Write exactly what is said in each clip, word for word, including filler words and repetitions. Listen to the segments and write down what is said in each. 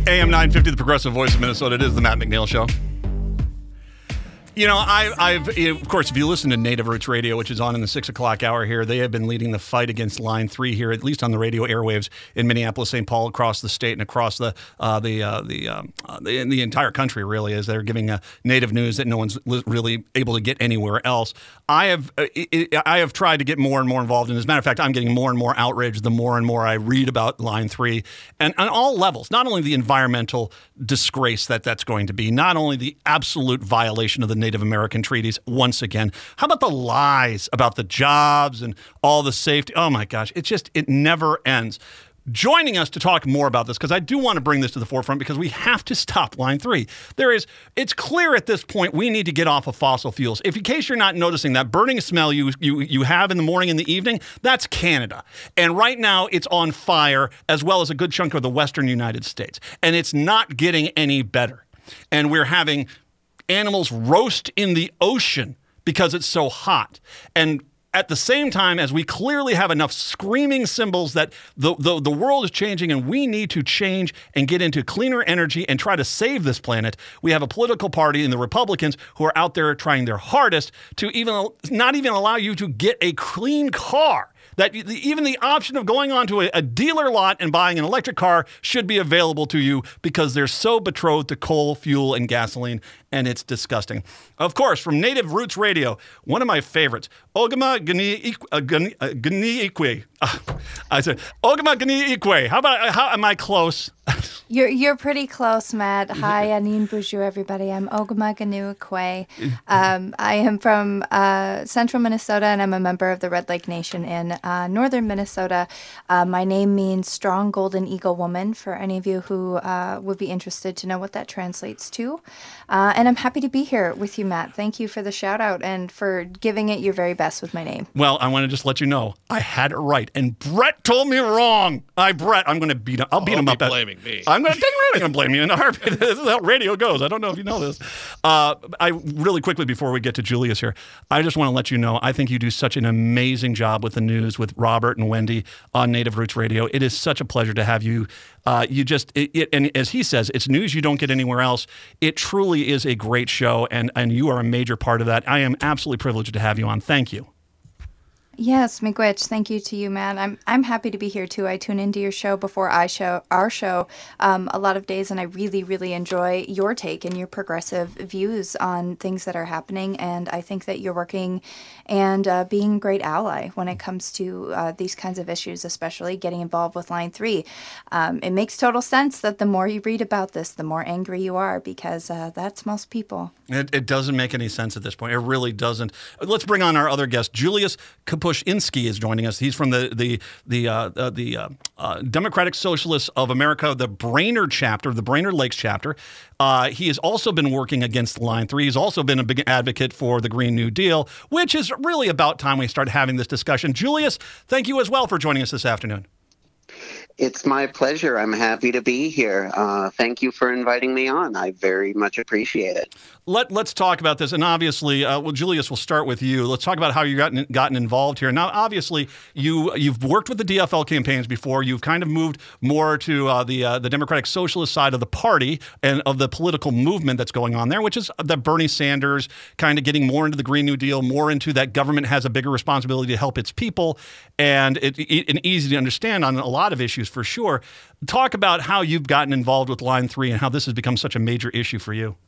A M nine fifty, the progressive voice of Minnesota. It is the Matt McNeil Show. You know, I, I've, of course, if you listen to Native Roots Radio, which is on in the six o'clock hour here, they have been leading the fight against Line three here, at least on the radio airwaves in Minneapolis, Saint Paul, across the state and across the uh, the uh, the, um, uh, the in the entire country, really, as they're giving uh, Native news that no one's li- really able to get anywhere else. I have uh, it, I have tried to get more and more involved, and as a matter of fact, I'm getting more and more outraged the more and more I read about Line three, and on all levels, not only the environmental disgrace that that's going to be, not only the absolute violation of the Native American treaties once again. How about the lies about the jobs and all the safety? Oh my gosh, it just, it never ends. Joining us to talk more about this, because I do want to bring this to the forefront, because we have to stop Line three. There is, it's clear at this point we need to get off of fossil fuels. If in case you're not noticing, that burning smell you you you have in the morning and the evening, that's Canada. And right now it's on fire, as well as a good chunk of the western United States. And it's not getting any better. And we're having animals roast in the ocean because it's so hot. And at the same time, as we clearly have enough screaming symbols that the, the, the world is changing and we need to change and get into cleaner energy and try to save this planet, we have a political party in the Republicans who are out there trying their hardest to even not even allow you to get a clean car. That even the option of going onto a, a dealer lot and buying an electric car should be available to you, because they're so betrothed to coal, fuel, and gasoline, and it's disgusting. Of course, from Native Roots Radio, one of my favorites, Ogama Gani Ikwe. I said, Ogama Gani Ikwe. How about, how am I close? You're you're pretty close, Matt. Hi, Anin Bonjour, everybody. I'm Ogama Ganu Ikwe. Um, I am from uh, central Minnesota, and I'm a member of the Red Lake Nation in uh, northern Minnesota. Uh, my name means strong golden eagle woman, for any of you who uh, would be interested to know what that translates to. Uh, and I'm happy to be here with you, Matt. Thank you for the shout out and for giving it your very best with my name. Well, I want to just let you know, I had it right, and Brett told me wrong. I, Brett, I'm going to beat him. I'll beat oh, him up. At, blaming me. I'm going to take really going to blame you in a heartbeat. This is how radio goes. I don't know if you know this. Uh, I really quickly, before we get to Julius here, I just want to let you know, I think you do such an amazing job with the news with Robert and Wendy on Native Roots Radio. It is such a pleasure to have you. Uh, you just, it, it, and as he says, it's news you don't get anywhere else. It truly is a great show, and, and you are a major part of that. I am absolutely privileged to have you on. Thank you. Yes, Miigwech, thank you to you, man. I'm I'm happy to be here too. I tune into your show before I show our show um, a lot of days, and I really, really enjoy your take and your progressive views on things that are happening. And I think that you're working and uh, being a great ally when it comes to uh, these kinds of issues, especially getting involved with Line three. Um, it makes total sense that the more you read about this, the more angry you are, because uh, that's most people. It, it doesn't make any sense at this point. It really doesn't. Let's bring on our other guest. Julius Kapuscinski is joining us. He's from the the the uh, uh, the uh, uh, Democratic Socialists of America, the Brainerd chapter, the Brainerd Lakes chapter. Uh, he has also been working against Line three. He's also been a big advocate for the Green New Deal, which is really about time we start having this discussion. Julius, thank you as well for joining us this afternoon. It's my pleasure. I'm happy to be here. Uh, thank you for inviting me on. I very much appreciate it. Let, let's talk about this. And obviously, uh, well, Julius, we'll start with you. Let's talk about how you've gotten, gotten involved here. Now, obviously, you, you've worked with the D F L campaigns before. You've kind of moved more to uh, the uh, the Democratic Socialist side of the party and of the political movement that's going on there, which is that Bernie Sanders kind of getting more into the Green New Deal, more into that government has a bigger responsibility to help its people, and it, it, and easy to understand on a lot of issues for sure. Talk about how you've gotten involved with Line three and how this has become such a major issue for you.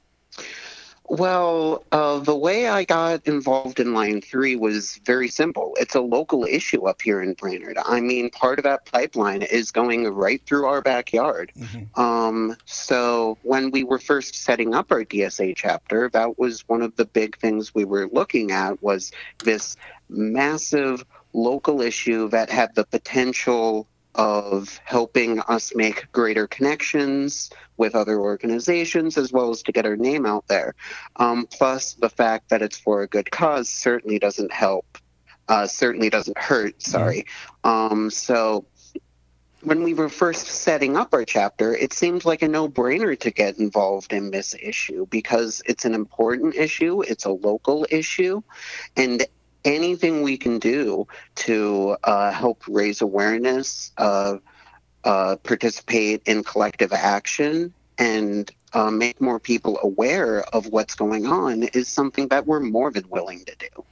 Well, uh, the way I got involved in Line three was very simple. It's a local issue up here in Brainerd. I mean, part of that pipeline is going right through our backyard. Mm-hmm. Um, so when we were first setting up our D S A chapter, that was one of the big things we were looking at, was this massive local issue that had the potential of helping us make greater connections with other organizations, as well as to get our name out there. Um, plus, the fact that it's for a good cause certainly doesn't help, uh, certainly doesn't hurt, sorry. Um, so when we were first setting up our chapter, it seemed like a no-brainer to get involved in this issue because it's an important issue, it's a local issue, and anything we can do to uh, help raise awareness, uh, uh, participate in collective action and uh, make more people aware of what's going on is something that we're more than willing to do.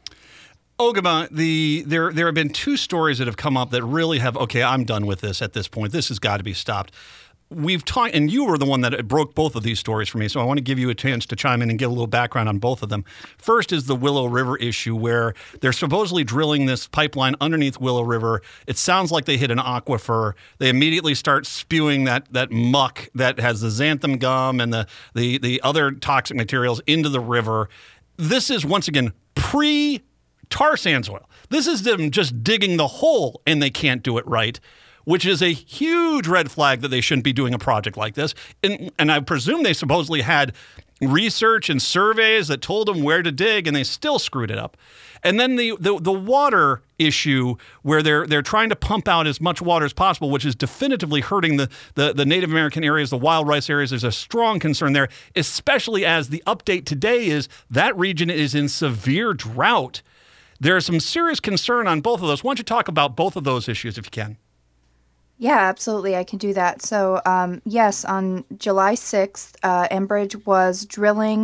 Ogama, the there there have been two stories that have come up that really have, okay, I'm done with this at this point. This has got to be stopped. We've talked, and you were the one that broke both of these stories for me, so I want to give you a chance to chime in and give a little background on both of them. First is the Willow River issue, where they're supposedly drilling this pipeline underneath Willow River. It sounds like they hit an aquifer. They immediately start spewing that that muck that has the xanthan gum and the the the other toxic materials into the river. This is, once again, pre- tar sands oil. This is them just digging the hole, and they can't do it right, which is a huge red flag that they shouldn't be doing a project like this. And, and I presume they supposedly had research and surveys that told them where to dig, and they still screwed it up. And then the the, the water issue, where they're they're trying to pump out as much water as possible, which is definitively hurting the, the, the Native American areas, the wild rice areas. There's a strong concern there, especially as the update today is that region is in severe drought. There's some serious concern on both of those. Why don't you talk about both of those issues if you can? Yeah, absolutely. I can do that. So, um, yes, on July sixth, uh, Enbridge was drilling.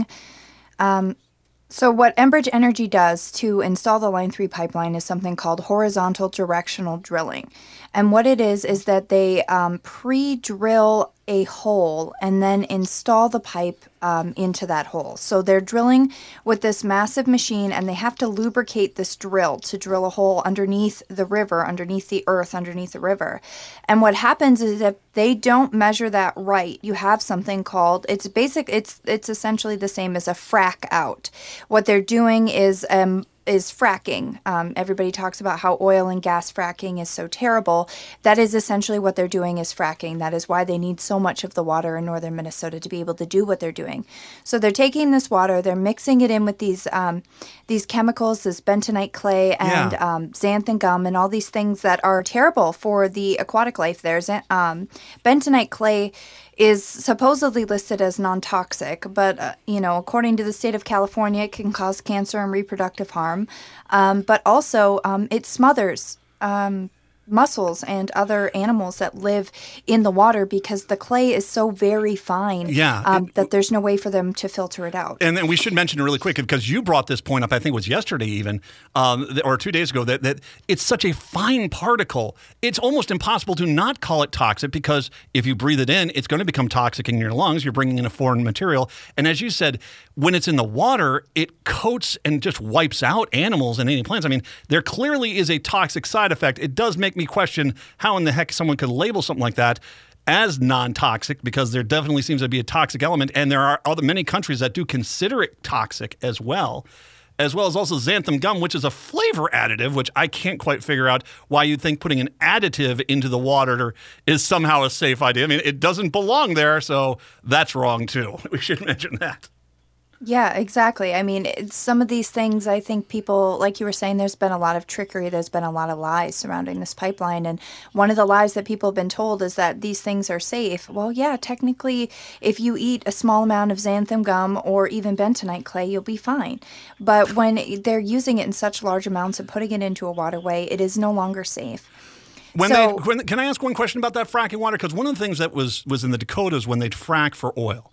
Um, so what Enbridge Energy does to install the Line three pipeline is something called horizontal directional drilling. And what it is, is that they um, pre-drill a hole and then install the pipe um, into that hole. So they're drilling with this massive machine, and they have to lubricate this drill to drill a hole underneath the river, underneath the earth, underneath the river. And what happens is if they don't measure that right, you have something called, it's basic, it's it's essentially the same as a frack out. What they're doing is um, is fracking. Um, everybody talks about how oil and gas fracking is so terrible. That is essentially what they're doing, is fracking. That is why they need so much of the water in northern Minnesota to be able to do what they're doing. So they're taking this water, they're mixing it in with these um, these chemicals, this bentonite clay and Yeah. um, xanthan gum and all these things that are terrible for the aquatic life there. Xan- Um, bentonite clay is supposedly listed as non-toxic, but, uh, you know, according to the state of California, it can cause cancer and reproductive harm. Um, but also, um, it smothers um, mussels and other animals that live in the water because the clay is so very fine Yeah. um, that there's no way for them to filter it out. And then we should mention really quick, because you brought this point up, I think it was yesterday even, um, or two days ago, that, that it's such a fine particle. It's almost impossible to not call it toxic, because if you breathe it in, it's going to become toxic in your lungs. You're bringing in a foreign material. And as you said, when it's in the water, it coats and just wipes out animals and any plants. I mean, there clearly is a toxic side effect. It does make me question how in the heck someone could label something like that as non-toxic, because there definitely seems to be a toxic element, and there are other many countries that do consider it toxic as well, as well as also xanthan gum, which is a flavor additive, which I can't quite figure out why you'd think putting an additive into the water is somehow a safe idea. I mean, it doesn't belong there, so that's wrong too. We should mention that. Yeah, exactly. I mean, it's some of these things, I think people, like you were saying, there's been a lot of trickery. There's been a lot of lies surrounding this pipeline. And one of the lies that people have been told is that these things are safe. Well, yeah, technically, if you eat a small amount of xanthan gum or even bentonite clay, you'll be fine. But when they're using it in such large amounts and putting it into a waterway, it is no longer safe. When So- they, when, can I ask one question about that fracking water? Because one of the things that was, was in the Dakotas when they'd frack for oil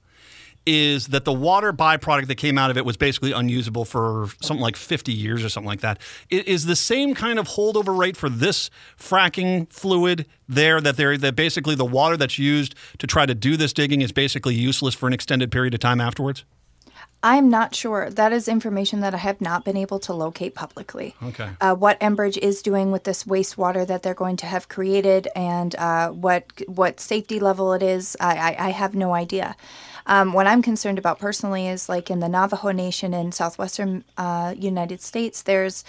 is that the water byproduct that came out of it was basically unusable for something like fifty years or something like that. I- Is the same kind of holdover rate for this fracking fluid there, that there that basically the water that's used to try to do this digging is basically useless for an extended period of time afterwards? I'm not sure. That is information that I have not been able to locate publicly. Okay. Uh, what Enbridge is doing with this wastewater that they're going to have created, and uh, what what safety level it is, I, I, I have no idea. Um, what I'm concerned about personally is, like, in the Navajo Nation in southwestern uh, United States, there's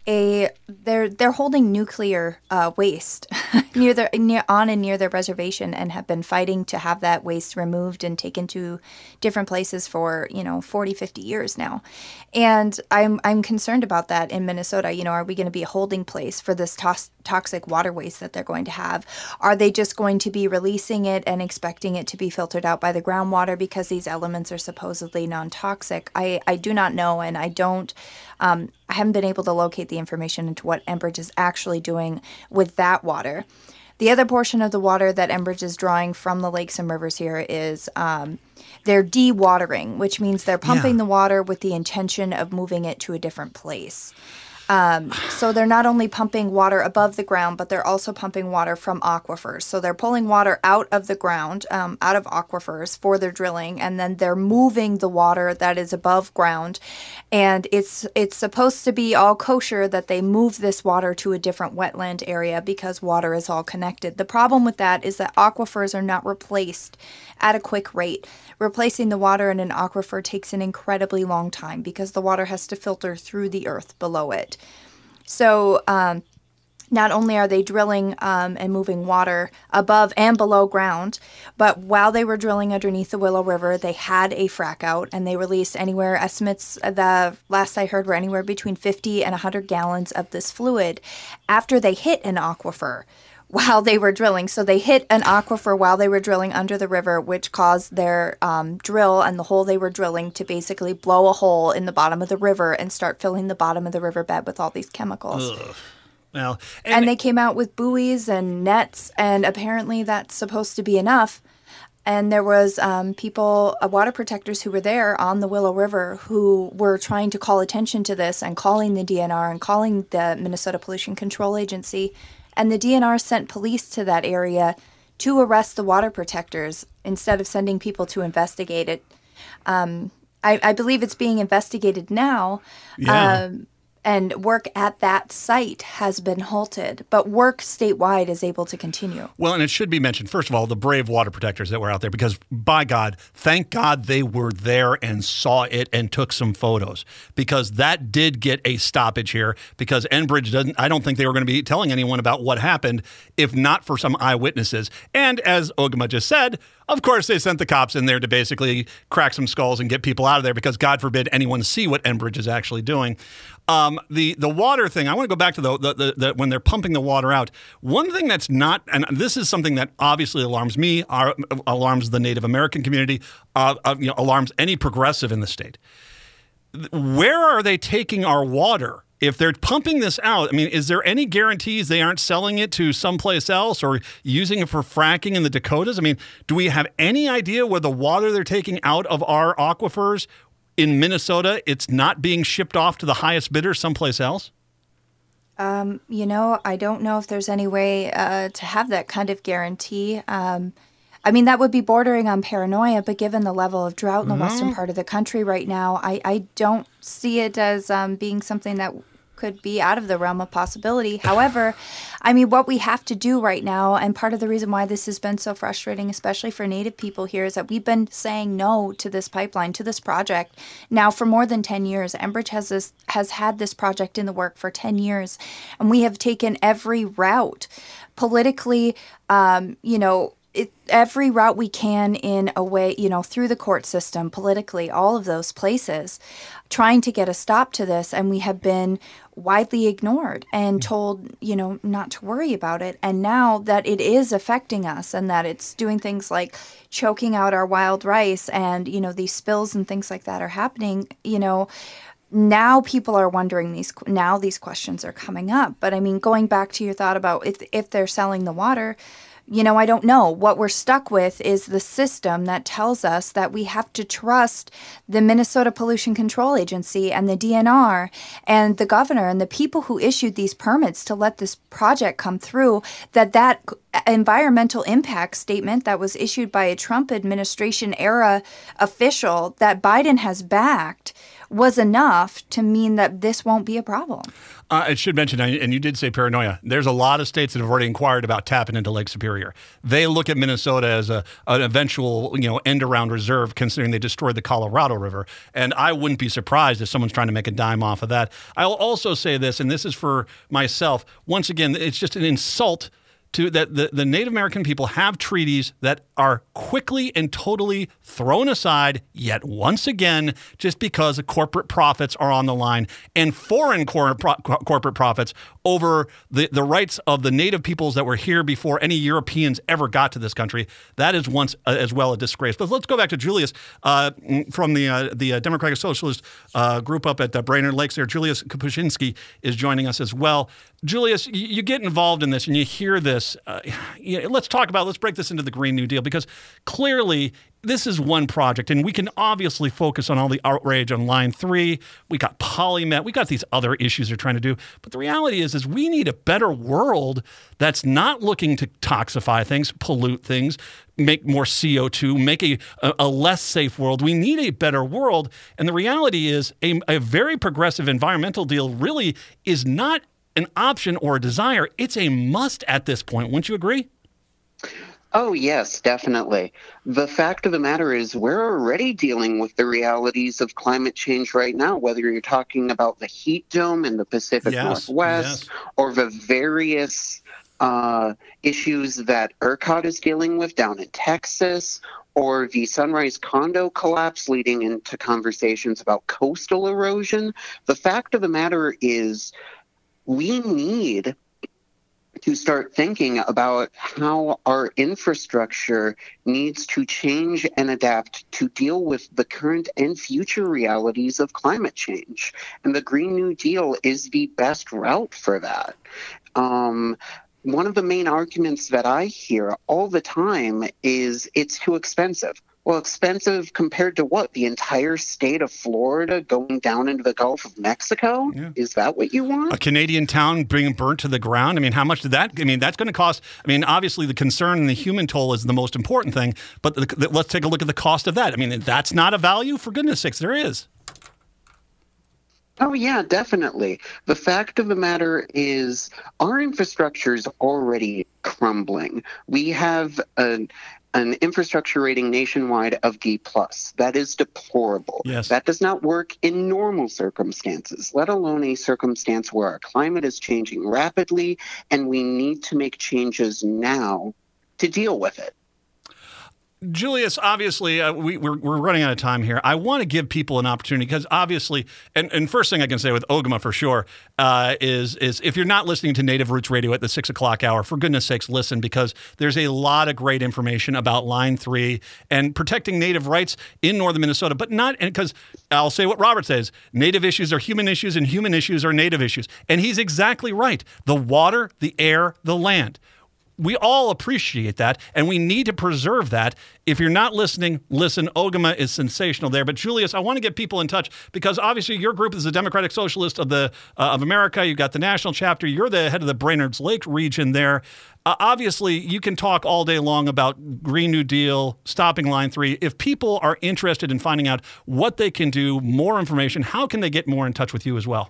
a they're they're holding nuclear uh, waste near their near on and near their reservation, and have been fighting to have that waste removed and taken to different places for, you know, forty, fifty years now. And I'm I'm concerned about that in Minnesota. You know, are we going to be a holding place for this tos- toxic water waste that they're going to have? Are they just going to be releasing it and expecting it to be filtered out by the groundwater because these elements are supposedly non-toxic? I, I do not know, and I don't um, I haven't been able to locate the information into what Enbridge is actually doing with that water. The other portion of the water that Enbridge is drawing from the lakes and rivers here is um, they're dewatering, which means they're pumping Yeah. the water with the intention of moving it to a different place. Um, so they're not only pumping water above the ground, but they're also pumping water from aquifers. So they're pulling water out of the ground, um, out of aquifers for their drilling, and then they're moving the water that is above ground. And it's it's supposed to be all kosher that they move this water to a different wetland area because water is all connected. The problem with that is that aquifers are not replaced at a quick rate. Replacing the water in an aquifer takes an incredibly long time because the water has to filter through the earth below it. So um, not only are they drilling um, and moving water above and below ground, but while they were drilling underneath the Willow River, they had a frack out and they released anywhere, estimates the last I heard were anywhere between fifty and one hundred gallons of this fluid after they hit an aquifer while they were drilling. So they hit an aquifer while they were drilling under the river, which caused their um, drill and the hole they were drilling to basically blow a hole in the bottom of the river and start filling the bottom of the riverbed with all these chemicals. Ugh. Well, and, and they came out with buoys and nets, and apparently that's supposed to be enough. And there was um, people, uh, water protectors who were there on the Willow River who were trying to call attention to this and calling the D N R and calling the Minnesota Pollution Control Agency. And the D N R sent police to that area to arrest the water protectors instead of sending people to investigate it. Um, I, I believe it's being investigated now. Yeah. Um, and work at that site has been halted, but work statewide is able to continue. Well, and it should be mentioned, first of all, the brave water protectors that were out there, because by God, thank God they were there and saw it and took some photos, because that did get a stoppage here, because Enbridge doesn't, I don't think they were going to be telling anyone about what happened if not for some eyewitnesses. And as Ogama just said, of course, they sent the cops in there to basically crack some skulls and get people out of there, because God forbid anyone see what Enbridge is actually doing. Um, the the water thing, I want to go back to the, the, the, the when they're pumping the water out. One thing that's not, and this is something that obviously alarms me, uh, alarms the Native American community, uh, uh, you know, alarms any progressive in the state. Where are they taking our water? If they're pumping this out, I mean, is there any guarantees they aren't selling it to someplace else or using it for fracking in the Dakotas? I mean, do we have any idea where the water they're taking out of our aquifers in Minnesota, it's not being shipped off to the highest bidder someplace else? Um, you know, I don't know if there's any way uh, to have that kind of guarantee. Um, I mean, that would be bordering on paranoia, but given the level of drought in the mm-hmm. western part of the country right now, I, I don't see it as um, being something that could be out of the realm of possibility. However, I mean, what we have to do right now, and part of the reason why this has been so frustrating, especially for Native people here, is that we've been saying no to this pipeline, to this project, now for more than ten years. Enbridge has this has had this project in the work for ten years, and we have taken every route politically, um, you know, It, every route we can in a way, you know, through the court system, politically, all of those places, trying to get a stop to this. And we have been widely ignored and told, you know, not to worry about it. And now that it is affecting us and that it's doing things like choking out our wild rice and, you know, these spills and things like that are happening, you know, now people are wondering these, now these questions are coming up. But I mean, going back to your thought about if if they're selling the water, you know, I don't know. What we're stuck with is the system that tells us that we have to trust the Minnesota Pollution Control Agency and the D N R and the governor and the people who issued these permits to let this project come through, that that environmental impact statement that was issued by a Trump administration era official that Biden has backed was enough to mean that this won't be a problem. Uh, I should mention, and you did say paranoia, there's a lot of states that have already inquired about tapping into Lake Superior. They look at Minnesota as a, an eventual, you know, end-around reserve, considering they destroyed the Colorado River. And I wouldn't be surprised if someone's trying to make a dime off of that. I'll also say this, and this is for myself. Once again, it's just an insult to that the, the Native American people have treaties that are quickly and totally thrown aside, yet once again, just because the corporate profits are on the line, and foreign cor- pro- corporate profits over the, the rights of the Native peoples that were here before any Europeans ever got to this country. That is once uh, as well a disgrace. But let's go back to Julius uh, from the uh, the uh, Democratic Socialist uh, group up at uh, Brainerd Lakes there. Julius Kapuscinski is joining us as well. Julius, you, you get involved in this and you hear this. Julius, uh, yeah, let's talk about, let's break this into the Green New Deal, because clearly this is one project, and we can obviously focus on all the outrage on Line three. We got PolyMet. We got these other issues they're trying to do. But the reality is, is we need a better world that's not looking to toxify things, pollute things, make more C O two, make a, a, a less safe world. We need a better world. And the reality is a, a very progressive environmental deal really is not an option or a desire. It's a must at this point. Wouldn't you agree? Oh, yes, definitely. The fact of the matter is we're already dealing with the realities of climate change right now, whether you're talking about the heat dome in the Pacific yes, Northwest yes. or the various uh, issues that ERCOT is dealing with down in Texas, or the Sunrise condo collapse leading into conversations about coastal erosion. The fact of the matter is we need to start thinking about how our infrastructure needs to change and adapt to deal with the current and future realities of climate change. And the Green New Deal is the best route for that. Um, one of the main arguments that I hear all the time is it's too expensive. Well, expensive compared to what? The entire state of Florida going down into the Gulf of Mexico? Yeah. Is that what you want? A Canadian town being burnt to the ground? I mean, how much did that? I mean, that's going to cost. I mean, obviously the concern and the human toll is the most important thing, but the, the, let's take a look at the cost of that. I mean, that's not a value? For goodness sakes, there is. Oh, yeah, definitely. The fact of the matter is our infrastructure is already crumbling. We have a an infrastructure rating nationwide of D plus. That is deplorable. Yes. That does not work in normal circumstances, let alone a circumstance where our climate is changing rapidly and we need to make changes now to deal with it. Julius, obviously, uh, we, we're, we're running out of time here. I want to give people an opportunity because obviously, and, and first thing I can say with Ogimaa for sure uh, is is if you're not listening to Native Roots Radio at the six o'clock hour, for goodness sakes, listen, because there's a lot of great information about Line three and protecting Native rights in northern Minnesota, but not because I'll say what Robert says, Native issues are human issues and human issues are Native issues. And he's exactly right. The water, the air, the land. We all appreciate that, and we need to preserve that. If you're not listening, listen. Ogimaa is sensational there. But Julius, I want to get people in touch because obviously your group is the Democratic Socialist of the uh, of America. You've got the national chapter. You're the head of the Brainerd's Lake region there. Uh, obviously, you can talk all day long about Green New Deal, stopping Line three. If people are interested in finding out what they can do, more information, how can they get more in touch with you as well?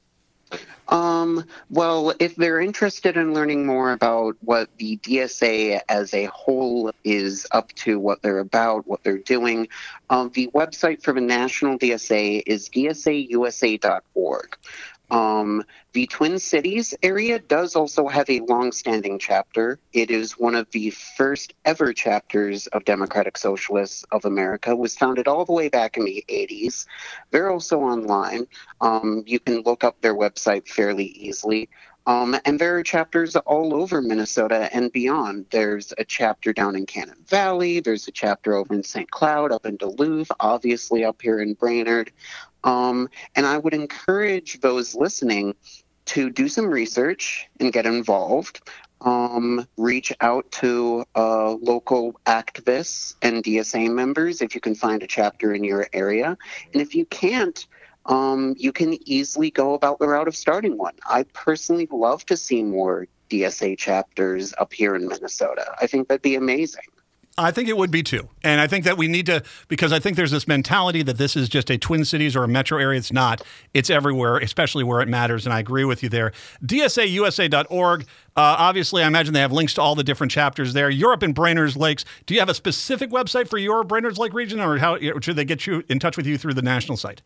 Um, well, if they're interested in learning more about what the D S A as a whole is up to, what they're about, what they're doing, um, the website for the National D S A is D S A U S A dot org. Um, the Twin Cities area does also have a long-standing chapter. It is one of the first ever chapters of Democratic Socialists of America. It was founded all the way back in the eighties. They're also online. Um, you can look up their website fairly easily. Um, and there are chapters all over Minnesota and beyond. There's a chapter down in Cannon Valley. There's a chapter over in Saint Cloud, up in Duluth, obviously up here in Brainerd. Um, and I would encourage those listening to do some research and get involved. Um, reach out to uh, local activists and D S A members if you can find a chapter in your area. And if you can't, um, you can easily go about the route of starting one. I personally love to see more D S A chapters up here in Minnesota. I think that'd be amazing. I think it would be too. And I think that we need to, because I think there's this mentality that this is just a Twin Cities or a metro area. It's not. It's everywhere, especially where it matters. And I agree with you there. D S A U S A dot org. Uh, obviously, I imagine they have links to all the different chapters there. You're up in Brainerd's Lakes. Do you have a specific website for your Brainerd's Lake region, or how should they get you in touch with you through the national site?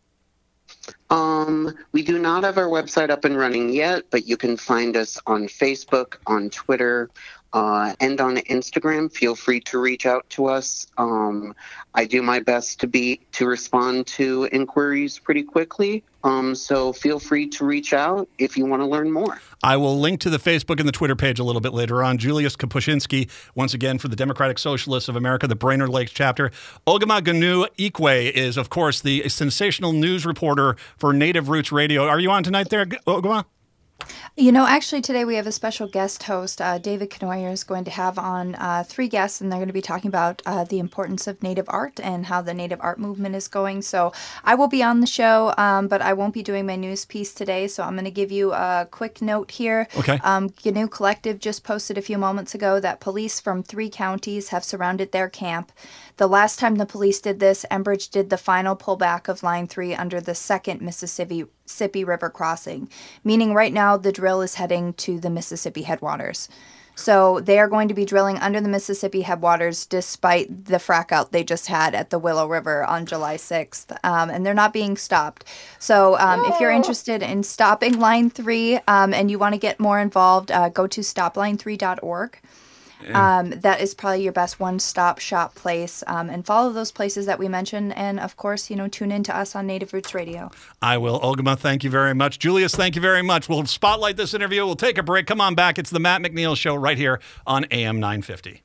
Um, we do not have our website up and running yet, but you can find us on Facebook, on Twitter, Uh, and on Instagram. Feel free to reach out to us. Um, I do my best to be to respond to inquiries pretty quickly. Um, so feel free to reach out if you want to learn more. I will link to the Facebook and the Twitter page a little bit later on. Julius Kapuscinski, once again, for the Democratic Socialists of America, the Brainerd Lakes chapter. Ogimaa Ganu Ikwe is, of course, the sensational news reporter for Native Roots Radio. Are you on tonight there, Ogimaa? You know, actually, today we have a special guest host. Uh, David Knoyer is going to have on uh, three guests, and they're going to be talking about uh, the importance of Native art and how the Native art movement is going. So I will be on the show, um, but I won't be doing my news piece today. So I'm going to give you a quick note here. Okay. Um, Gnu Collective just posted a few moments ago that police from three counties have surrounded their camp. The last time the police did this, Enbridge did the final pullback of Line three under the second Mississippi, Mississippi River crossing, meaning right now the drill is heading to the Mississippi headwaters. So they are going to be drilling under the Mississippi headwaters despite the frack out they just had at the Willow River on July sixth. Um, and they're not being stopped. So um, if you're interested in stopping Line three um, and you want to get more involved, uh, go to stop line three dot org. Um, that is probably your best one-stop shop place. Um, and follow those places that we mentioned. And, of course, you know, tune in to us on Native Roots Radio. I will. Ogama, thank you very much. Julius, thank you very much. We'll spotlight this interview. We'll take a break. Come on back. It's the Matt McNeil Show right here on A M nine fifty.